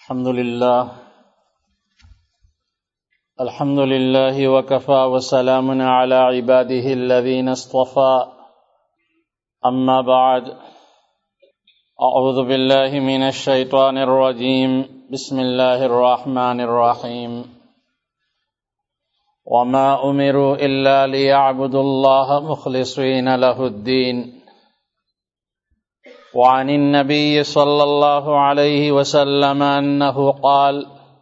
الحمد لله وكفى وسلام على عباده الذين اصطفى أما بعد أعوذ بالله من الشيطان الرجيم بسم الله الرحمن الرحيم وما أمروا إلا ليعبدوا الله مخلصين له الدين وعن النبي صلى الله عليه وسلم أنه قال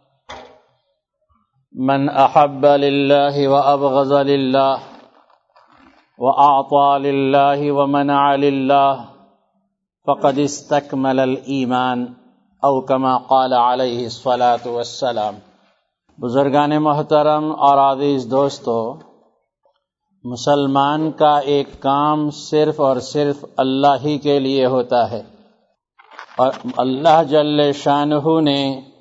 من أحب لله وأبغض لله وأعطى لله ومنع لله فقد استكمل الإيمان أو كما قال عليه الصلاة والسلام۔ بزرگان محترم اور عزیز دوستو، مسلمان کا ایک کام صرف اور صرف اللہ ہی کے لیے ہوتا ہے، اور اللہ جل شانہ نے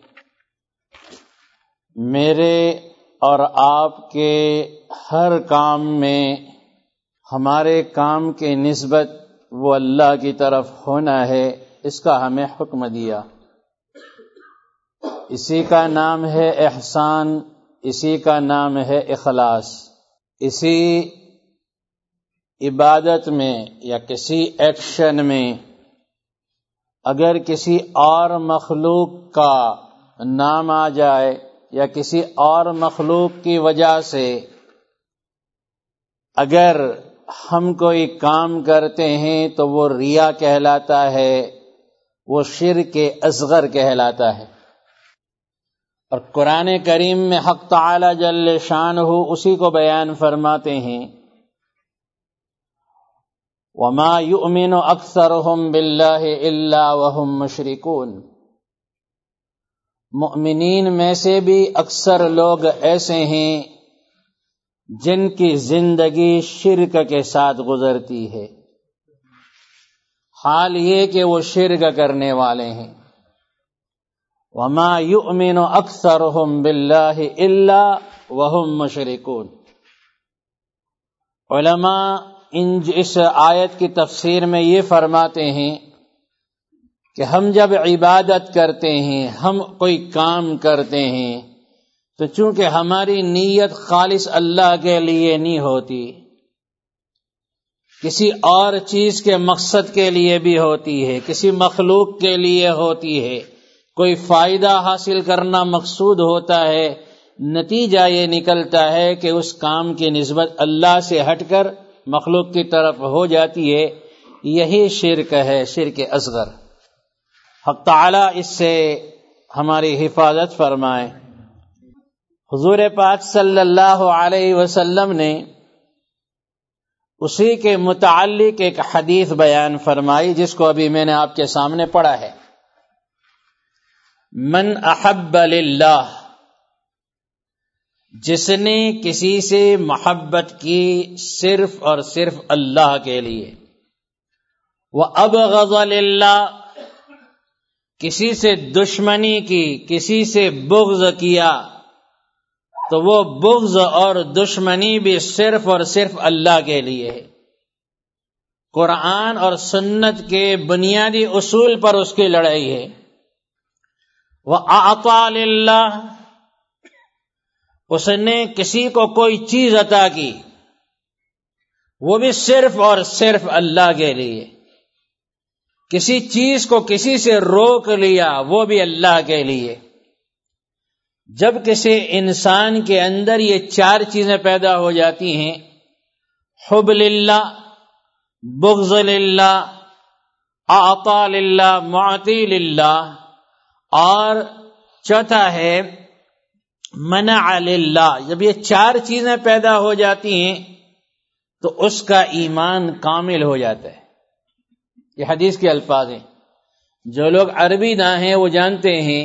میرے اور آپ کے ہر کام میں ہمارے کام کی نسبت وہ اللہ کی طرف ہونا ہے، اس کا ہمیں حکم دیا۔ اسی کا نام ہے احسان، اسی کا نام ہے اخلاص۔ اسی عبادت میں یا کسی ایکشن میں اگر کسی اور مخلوق کا نام آ جائے یا کسی اور مخلوق کی وجہ سے اگر ہم کوئی کام کرتے ہیں تو وہ ریا کہلاتا ہے، وہ شرک اصغر کہلاتا ہے۔ اور قرآن کریم میں حق تعالی جل شانہ اسی کو بیان فرماتے ہیں، وَمَا يُؤْمِنُ أَكْثَرُهُمْ بِاللَّهِ إِلَّا وَهُمْ مُشْرِكُونَ۔ مؤمنین میں سے بھی اکثر لوگ ایسے ہیں جن کی زندگی شرک کے ساتھ گزرتی ہے، حال یہ کہ وہ شرک کرنے والے ہیں۔ وَمَا يُؤْمِنُ أَكْثَرُهُمْ بِاللَّهِ إِلَّا وَهُمْ مُشْرِكُونَ۔ علماء اس آیت کی تفسیر میں یہ فرماتے ہیں کہ ہم جب عبادت کرتے ہیں، ہم کوئی کام کرتے ہیں، تو چونکہ ہماری نیت خالص اللہ کے لیے نہیں ہوتی، کسی اور چیز کے مقصد کے لیے بھی ہوتی ہے، کسی مخلوق کے لیے ہوتی ہے، کوئی فائدہ حاصل کرنا مقصود ہوتا ہے، نتیجہ یہ نکلتا ہے کہ اس کام کی نسبت اللہ سے ہٹ کر مخلوق کی طرف ہو جاتی ہے، یہی شرک ہے، شرک اصغر۔ حق تعالی اس سے ہماری حفاظت فرمائے۔ حضور پاک صلی اللہ علیہ وسلم نے اسی کے متعلق ایک حدیث بیان فرمائی جس کو ابھی میں نے آپ کے سامنے پڑھا ہے۔ من احب للہ، جس نے کسی سے محبت کی صرف اور صرف اللہ کے لیے، وَأَبْغَضَ لِلَّهِ، کسی سے دشمنی کی، کسی سے بغض کیا، تو وہ بغض اور دشمنی بھی صرف اور صرف اللہ کے لیے ہے۔ قرآن اور سنت کے بنیادی اصول پر اس کی لڑائی ہے۔ وَأَعْطَى لِلَّهِ، اس نے کسی کو کوئی چیز عطا کی، وہ بھی صرف اور صرف اللہ کے لیے۔ کسی چیز کو کسی سے روک لیا، وہ بھی اللہ کے لیے۔ جب کسی انسان کے اندر یہ چار چیزیں پیدا ہو جاتی ہیں، حب للہ، بغض للہ، اعطا للہ، معطی للہ، اور چوتھا ہے منع للہ، جب یہ چار چیزیں پیدا ہو جاتی ہیں تو اس کا ایمان کامل ہو جاتا ہے۔ یہ حدیث کے الفاظ ہیں۔ جو لوگ عربی داں ہیں وہ جانتے ہیں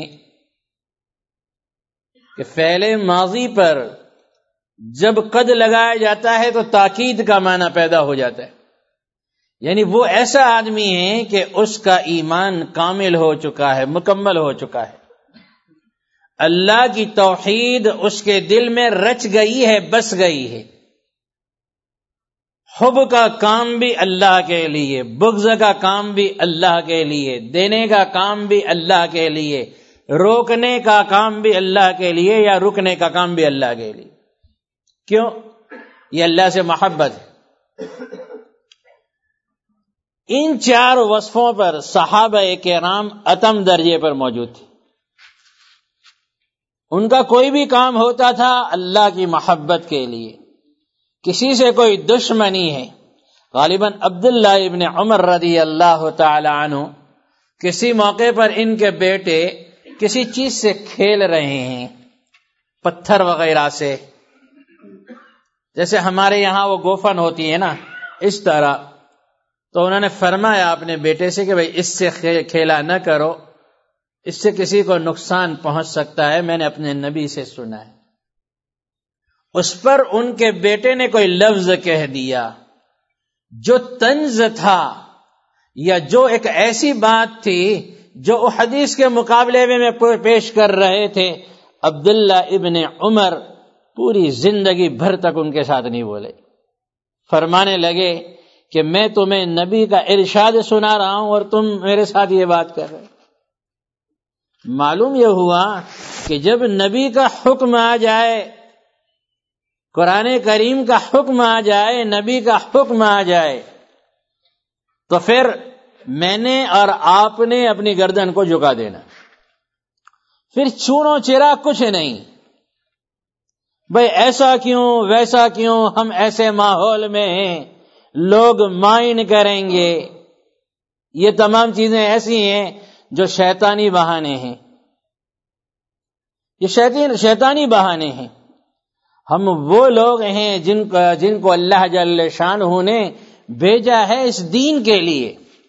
کہ فعل ماضی پر جب قد لگایا جاتا ہے تو تاکید کا معنی پیدا ہو جاتا ہے، یعنی وہ ایسا آدمی ہے کہ اس کا ایمان کامل ہو چکا ہے، مکمل ہو چکا ہے، اللہ کی توحید اس کے دل میں رچ گئی ہے، بس گئی ہے۔ حب کا کام بھی اللہ کے لیے، بغض کا کام بھی اللہ کے لیے، دینے کا کام بھی اللہ کے لیے، روکنے کا کام بھی اللہ کے لیے یا رکنے کا کام بھی اللہ کے لیے. کیوں؟ یہ اللہ سے محبت ہے. ان 4 وصفوں پر صحابہ کرام اتم درجے پر موجود تھے. ان کا کوئی بھی کام ہوتا تھا اللہ کی محبت کے لیے. کسی سے کوئی دشمنی ہے. غالباً عبداللہ ابن عمر رضی اللہ تعالی عنہ کسی موقع پر ان کے بیٹے کسی چیز سے کھیل رہے ہیں، پتھر وغیرہ سے، جیسے ہمارے یہاں وہ گوفن ہوتی ہے نا، اس طرح. تو انہوں نے فرمایا اپنے بیٹے سے کہ بھئی اس سے کھیلا نہ کرو، اس سے کسی کو نقصان پہنچ سکتا ہے، میں نے اپنے نبی سے سنا ہے. اس پر ان کے بیٹے نے کوئی لفظ کہہ دیا جو طنز تھا یا جو ایک ایسی بات تھی جو حدیث کے مقابلے میں پیش کر رہے تھے. عبداللہ ابن عمر پوری زندگی بھر تک ان کے ساتھ نہیں بولے. فرمانے لگے کہ میں تمہیں نبی کا ارشاد سنا رہا ہوں اور تم میرے ساتھ یہ بات کر رہے. معلوم یہ ہوا کہ جب نبی کا حکم آ جائے، قرآن کریم کا حکم آ جائے، نبی کا حکم آ جائے، تو پھر میں نے اور آپ نے اپنی گردن کو جھکا دینا. پھر چونو چرا کچھ نہیں. بھئی ایسا کیوں ویسا کیوں، ہم ایسے ماحول میں ہیں، لوگ مائن کریں گے. یہ تمام چیزیں ایسی ہیں جو شیطانی بہانے ہیں، یہ شیطانی بہانے ہیں. ہم وہ لوگ ہیں جن کو اللہ جل شانہ نے بھیجا ہے اس دین کے لیے.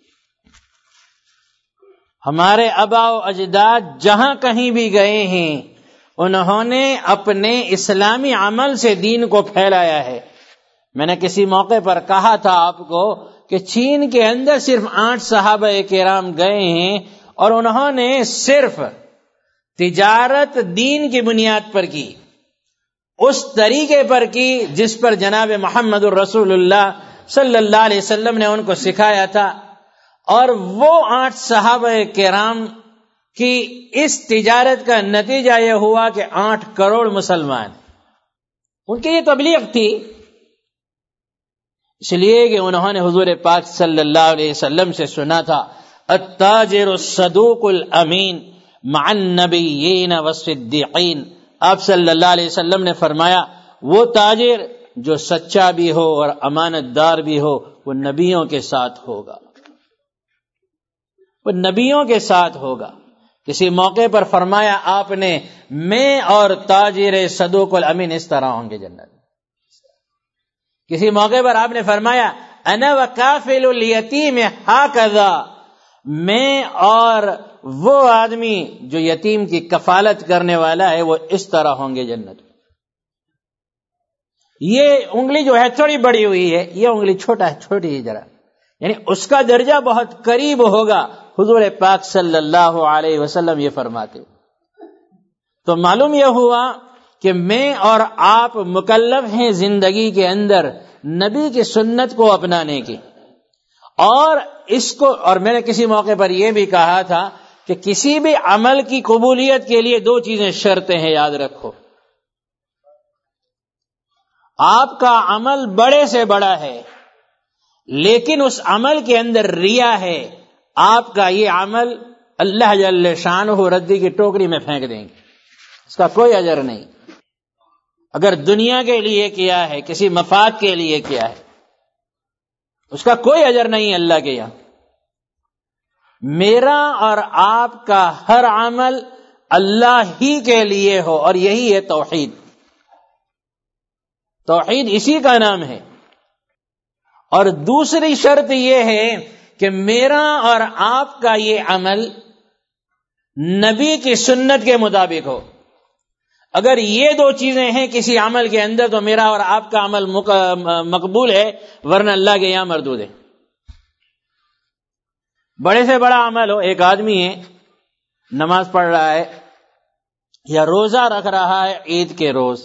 ہمارے آباء و اجداد جہاں کہیں بھی گئے ہیں انہوں نے اپنے اسلامی عمل سے دین کو پھیلایا ہے. میں نے کسی موقع پر کہا تھا آپ کو کہ چین کے اندر صرف 8 صحابہ کرام گئے ہیں اور انہوں نے صرف تجارت دین کی بنیاد پر کی، اس طریقے پر کی جس پر جناب محمد الرسول اللہ صلی اللہ علیہ وسلم نے ان کو سکھایا تھا. اور وہ 8 صحابہ کرام کی اس تجارت کا نتیجہ یہ ہوا کہ 8 کروڑ مسلمان. ان کی یہ تبلیغ تھی، اس لیے کہ انہوں نے حضور پاک صلی اللہ علیہ وسلم سے سنا تھا التاجر الصدوق الامین مع النبیین والصدیقین. آپ صلی اللہ علیہ وسلم نے فرمایا وہ تاجر جو سچا بھی ہو اور امانت دار بھی ہو وہ نبیوں کے ساتھ ہوگا، وہ نبیوں کے ساتھ ہوگا. کسی موقع پر فرمایا آپ نے میں اور تاجر صدوق الامین اس طرح ہوں گے جنت. کسی موقع پر آپ نے فرمایا انا وکافل الیتیم ہاکذا، میں اور وہ آدمی جو یتیم کی کفالت کرنے والا ہے وہ اس طرح ہوں گے جنت. یہ انگلی جو ہے تھوڑی بڑی ہوئی ہے، یہ انگلی چھوٹی ہی ذرا، یعنی اس کا درجہ بہت قریب ہوگا. حضور پاک صلی اللہ علیہ وسلم یہ فرماتے. تو معلوم یہ ہوا کہ میں اور آپ مکلف ہیں زندگی کے اندر نبی کی سنت کو اپنانے کی. اور اس کو، اور میں نے کسی موقع پر یہ بھی کہا تھا کہ کسی بھی عمل کی قبولیت کے لیے 2 چیزیں شرطیں ہیں، یاد رکھو. آپ کا عمل بڑے سے بڑا ہے لیکن اس عمل کے اندر ریا ہے، آپ کا یہ عمل اللہ جل شانہ ردی کی ٹوکری میں پھینک دیں گے، اس کا کوئی اجر نہیں. اگر دنیا کے لیے کیا ہے، کسی مفاد کے لیے کیا ہے، اس کا کوئی اجر نہیں اللہ کے یہاں. میرا اور آپ کا ہر عمل اللہ ہی کے لیے ہو، اور یہی ہے توحید. توحید اسی کا نام ہے. اور دوسری شرط یہ ہے کہ میرا اور آپ کا یہ عمل نبی کی سنت کے مطابق ہو. اگر یہ 2 چیزیں ہیں کسی عمل کے اندر تو میرا اور آپ کا عمل مقبول ہے، ورنہ اللہ کے یہاں مردود ہے. بڑے سے بڑا عمل ہو، ایک آدمی ہے نماز پڑھ رہا ہے یا روزہ رکھ رہا ہے عید کے روز،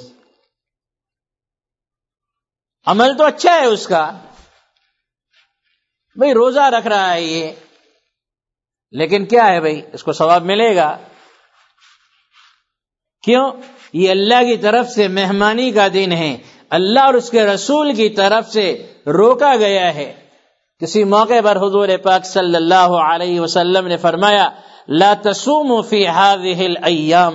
عمل تو اچھا ہے اس کا، بھئی روزہ رکھ رہا ہے یہ، لیکن کیا ہے بھئی اس کو ثواب ملے گا. کیوں؟ یہ اللہ کی طرف سے مہمانی کا دن ہے، اللہ اور اس کے رسول کی طرف سے روکا گیا ہے۔ کسی موقع پر حضور پاک صلی اللہ علیہ وسلم نے فرمایا لا تصوموا فی هذه الايام،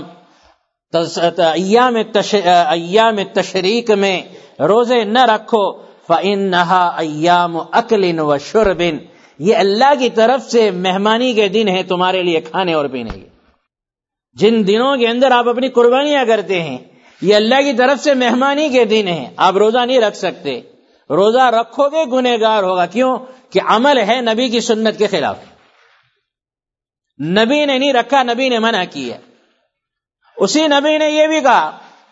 ایام تشریق میں روزے نہ رکھو، فإنها ایام اکل و شرب، یہ اللہ کی طرف سے مہمانی کے دن ہے تمہارے لیے کھانے اور پینے کے۔ جن دنوں کے اندر آپ اپنی قربانیاں کرتے ہیں یہ اللہ کی طرف سے مہمانی کے دن ہیں، آپ روزہ نہیں رکھ سکتے۔ روزہ رکھو گے گنہگار ہوگا، کیوں کہ عمل ہے نبی کی سنت کے خلاف، نبی نے نہیں رکھا، نبی نے منع کیا۔ اسی نبی نے یہ بھی کہا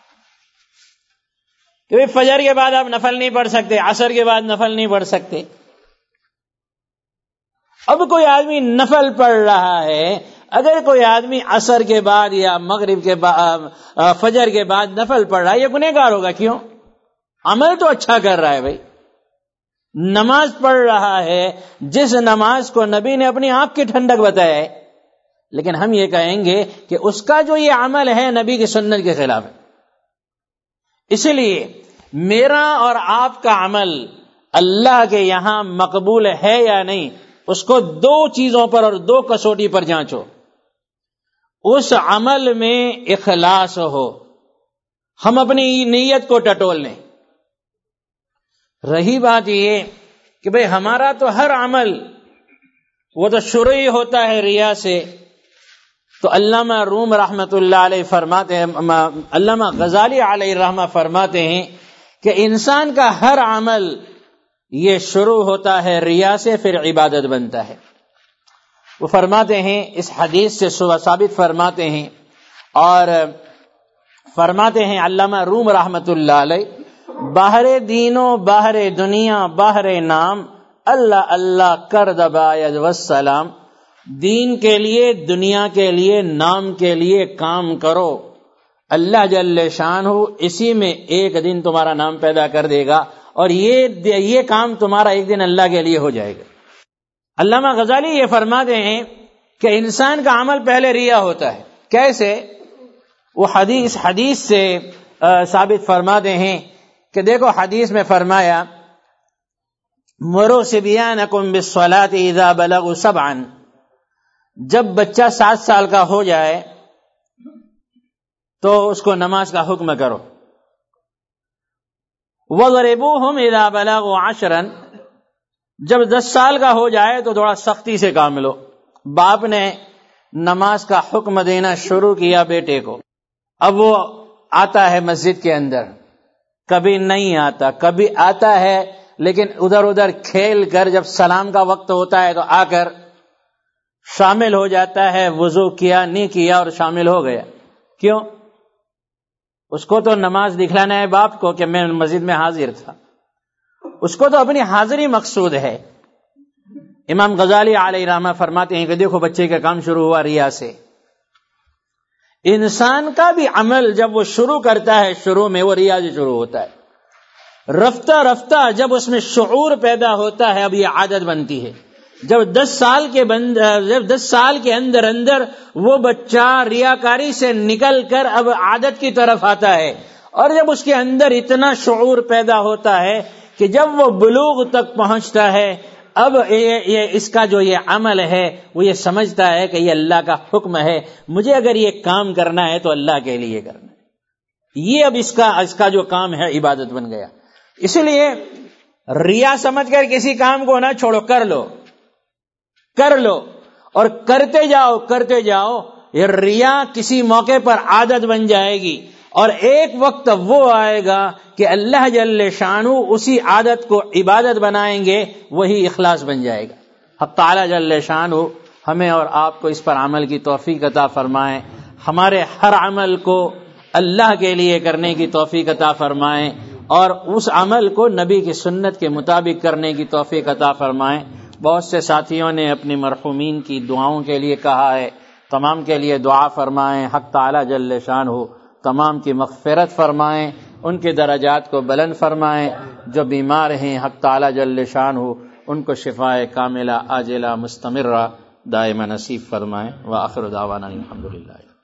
کہ فجر کے بعد آپ نفل نہیں پڑھ سکتے، عصر کے بعد نفل نہیں پڑھ سکتے۔ اب کوئی آدمی نفل پڑھ رہا ہے، اگر کوئی آدمی عصر کے بعد یا مغرب کے بعد فجر کے بعد نفل پڑھ رہا ہے یہ گنہگار ہوگا، کیوں؟ عمل تو اچھا کر رہا ہے بھائی، نماز پڑھ رہا ہے جس نماز کو نبی نے اپنی آنکھ کی ٹھنڈک بتایا ہے، لیکن ہم یہ کہیں گے کہ اس کا جو یہ عمل ہے نبی کی سنت کے خلاف ہے۔ اس لیے میرا اور آپ کا عمل اللہ کے یہاں مقبول ہے یا نہیں، اس کو دو چیزوں پر اور دو کسوٹی پر جانچو۔ اس عمل میں اخلاص ہو، ہم اپنی نیت کو ٹٹول لیں۔ رہی بات یہ کہ بھئی ہمارا تو ہر عمل وہ تو شروع ہی ہوتا ہے ریا سے، تو علامہ روم رحمت اللہ علیہ فرماتے ہیں، علامہ غزالی علیہ رحمہ فرماتے ہیں کہ انسان کا ہر عمل یہ شروع ہوتا ہے ریا سے، پھر عبادت بنتا ہے۔ وہ فرماتے ہیں، اس حدیث سے ثابت فرماتے ہیں، اور فرماتے ہیں علامہ روم رحمت اللہ علیہ باہر دینوں باہر دنیا باہر نام اللہ اللہ کر دباید والسلام، دین کے لیے دنیا کے لیے نام کے لیے کام کرو، اللہ جل شانہ اسی میں ایک دن تمہارا نام پیدا کر دے گا، اور یہ کام تمہارا ایک دن اللہ کے لیے ہو جائے گا۔ علامہ غزالی یہ فرماتے ہیں کہ انسان کا عمل پہلے ریا ہوتا ہے۔ کیسے؟ وہ حدیث سے ثابت فرماتے ہیں کہ دیکھو حدیث میں فرمایا مروا صبیانکم بالصلاۃ اذا بلغوا سبعا، جب بچہ 7 سال کا ہو جائے تو اس کو نماز کا حکم کرو۔ وَضْرِبُوهُمْ إِذَا بَلَغُوا 10، جب 10 سال کا ہو جائے تو تھوڑا سختی سے کام لو۔ باپ نے نماز کا حکم دینا شروع کیا بیٹے کو، اب وہ آتا ہے مسجد کے اندر، کبھی نہیں آتا، کبھی آتا ہے لیکن ادھر ادھر کھیل کر جب سلام کا وقت ہوتا ہے تو آ کر شامل ہو جاتا ہے، وضو کیا نہیں کیا اور شامل ہو گیا۔ کیوں؟ اس کو تو نماز دکھلانا ہے باپ کو کہ میں مسجد میں حاضر تھا، اس کو تو اپنی حاضری مقصود ہے۔ امام غزالی علیہ رحمہ فرماتے ہیں کہ دیکھو بچے کا کام شروع ہوا ریا سے۔ انسان کا بھی عمل جب وہ شروع کرتا ہے شروع میں وہ ریا سے شروع ہوتا ہے، رفتہ رفتہ جب اس میں شعور پیدا ہوتا ہے اب یہ عادت بنتی ہے۔ جب 10 سال کے اندر وہ بچہ ریاکاری سے نکل کر اب عادت کی طرف آتا ہے، اور جب اس کے اندر اتنا شعور پیدا ہوتا ہے کہ جب وہ بلوغ تک پہنچتا ہے اب اس کا جو یہ عمل ہے وہ یہ سمجھتا ہے کہ یہ اللہ کا حکم ہے، مجھے اگر یہ کام کرنا ہے تو اللہ کے لیے کرنا ہے، یہ اب اس کا جو کام ہے عبادت بن گیا۔ اس لیے ریا سمجھ کر کسی کام کو نہ چھوڑو، کر لو اور کرتے جاؤ، یہ ریا کسی موقع پر عادت بن جائے گی، اور ایک وقت وہ آئے گا کہ اللہ جل شانہ اسی عادت کو عبادت بنائیں گے، وہی اخلاص بن جائے گا۔ حق تعالی جل شانہ ہمیں اور آپ کو اس پر عمل کی توفیق عطا فرمائیں، ہمارے ہر عمل کو اللہ کے لیے کرنے کی توفیق عطا فرمائیں، اور اس عمل کو نبی کی سنت کے مطابق کرنے کی توفیق عطا فرمائیں۔ بہت سے ساتھیوں نے اپنی مرحومین کی دعاؤں کے لیے کہا ہے، تمام کے لیے دعا فرمائیں، حق تعالی جل شانہ تمام کی مغفرت فرمائیں، ان کے درجات کو بلند فرمائیں، جو بیمار ہیں حق تعالی جل شانہ ان کو شفاء کاملہ عاجلہ مستمرہ دائمہ نصیب فرمائیں۔ وآخر دعوانا الحمدللہ۔